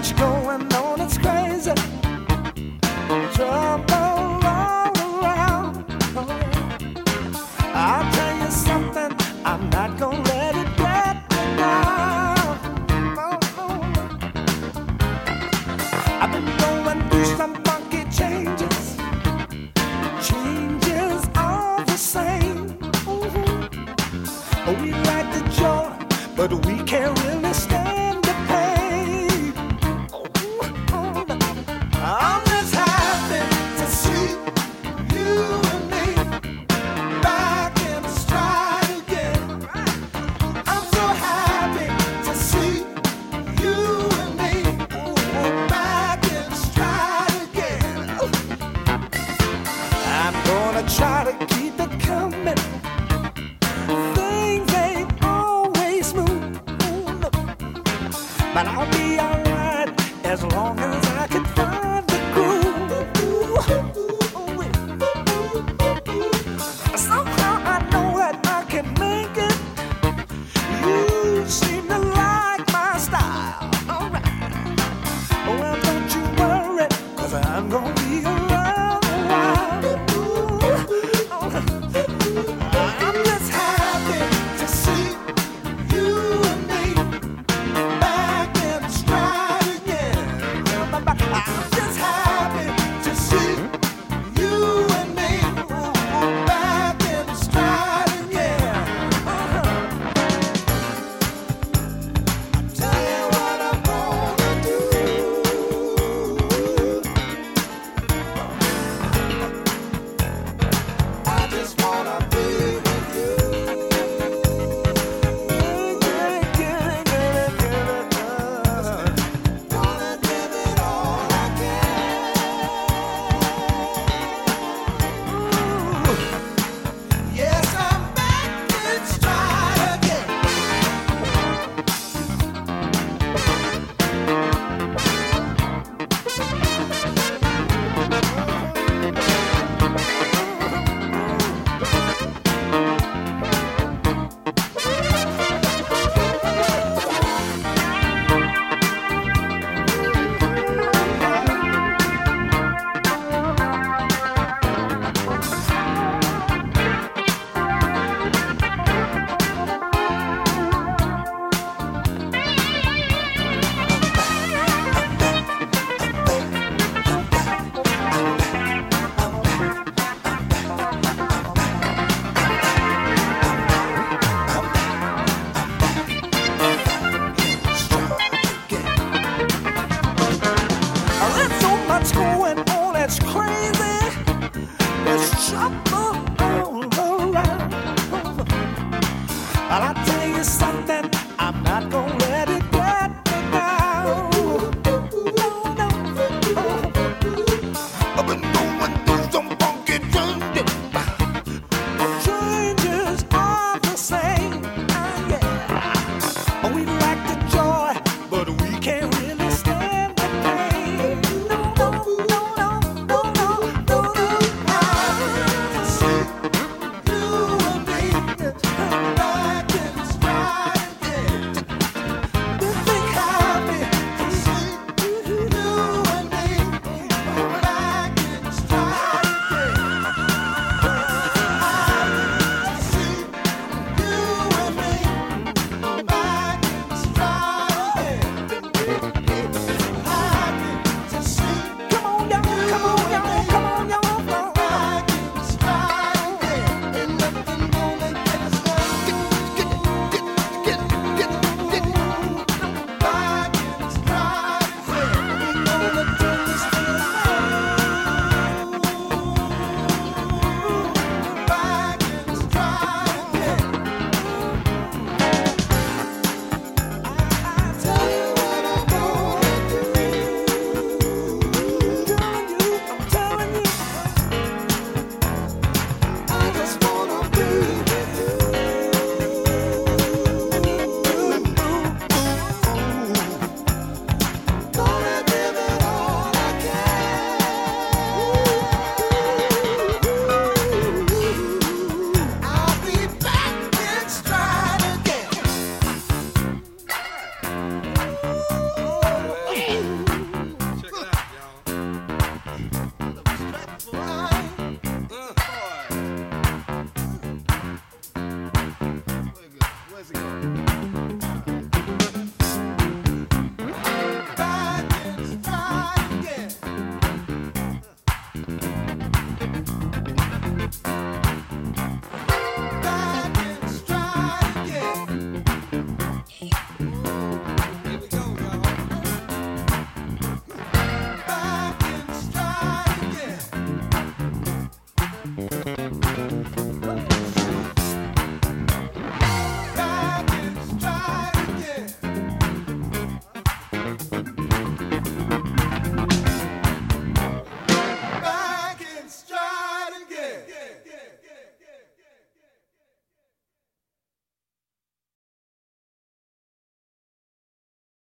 much going on, it's crazy. Trouble all around. Oh, yeah. I'll tell you something, I'm not gonna let it get me down. Oh, oh. I've been going through some funky changes. Changes all the same. We like the joy, but we can't really stand the pain. I'm just happy to see you and me back in stride again. I'm so happy to see you and me back in stride again. I'm gonna try to keep it coming. Things ain't always smooth, but I'll be alright as long as I can find the groove. Somehow I know that I can make it. You seem to like my style. Alright. Well, don't you worry, 'cause I'm gonna be around a while. I'm just happy to see you and me back in stride again. I'm just happy to see you and me back in stride again. Tell you what I'm gonna do. I just wanna be with you. Wanna give it all I can. Ooh. Yes, I'm back in stride again. There's so much going on, it's crazy. There's trouble all around. But I'll tell you something, I'm not gonna let it get me down. No, no. I've been going through some funky changes. Changes are the same. Yeah. We like the joy, but we can't really stand the pain. No, no, no, no, no, no, no, no.